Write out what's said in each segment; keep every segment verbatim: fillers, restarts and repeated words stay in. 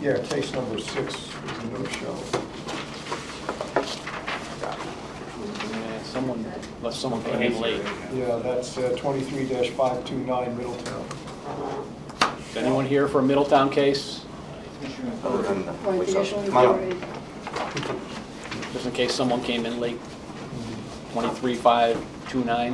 Yeah, case number six is a no-show. Yeah, someone, unless someone came in late. Yeah, that's uh, twenty-three dash five two nine Middletown. Is anyone here for a Middletown case? Other than the Right, police the officer. issue Come on is up. already- Just in case someone came in late. twenty-three five two nine.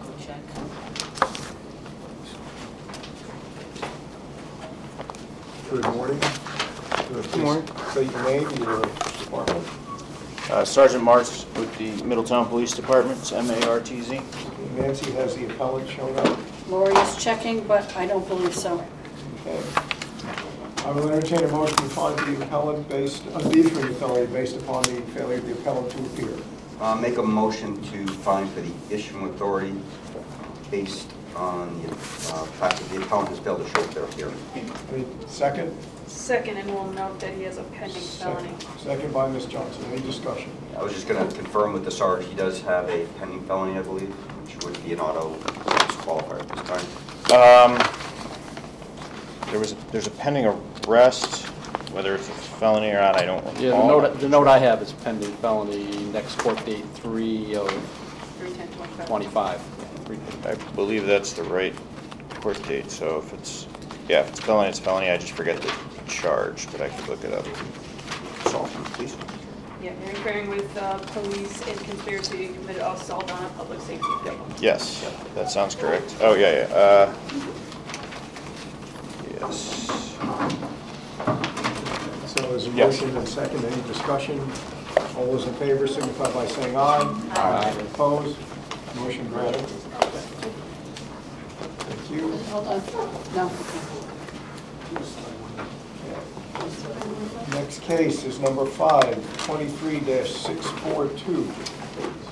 Good morning. Good morning. State your name, your department. Uh, Sergeant Martz with the Middletown Police Department, it's M A R T Z. Nancy, has the appellant shown up? Lori is checking, but I don't believe so. Okay. I will entertain a motion to find the appellant based, unbeating authority based upon the failure of the appellant to appear. Uh, Make a motion to find for the issuing authority based on the uh, fact that the appellant has failed to show up there here. Any second? Second, and we'll note that he has a pending felony. Second second by Miz Johnson. Any discussion? I was just going to confirm with the sergeant, he does have a pending felony, I believe, which would be an auto disqualifier at this time. Um, there was, a, there's a pending arrest, whether it's a felony or not, I don't recall. Yeah, the note, the note I have is pending felony, next court date three of three ten twenty-five. twenty-five. I believe that's the right court date, so if it's, yeah, if it's felony, it's felony, I just forget the charge, but I could look it up. Assault, please. Yeah, you're interfering with uh, police in conspiracy to commit assault on a public safety official. Yes, that sounds correct. Oh, yeah, yeah. Uh, yes. So there's a Yes. motion and second. Any discussion? All those in favor signify by saying aye. Aye. Opposed? Motion granted. Thank you. Hold on. No. Next case is number five, twenty-three dash six four two.